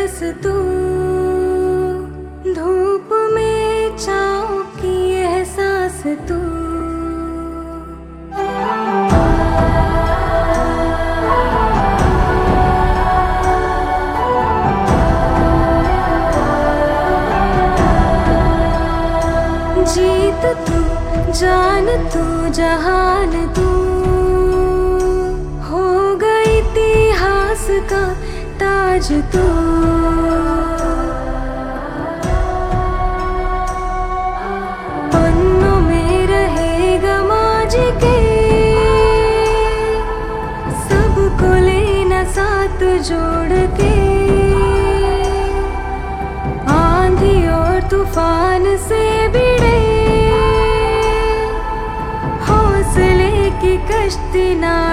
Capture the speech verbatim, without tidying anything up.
बरस तू, धूप में छाँव की एहसास तू। जीत तू, जान तू, जहान तू, हो गई इतिहास का ताज तू। पन्नों में रहेगा माजी के, सबको लेना साथ जोड़ के। आंधी और तूफान से भिड़े हौसले की कश्ती ना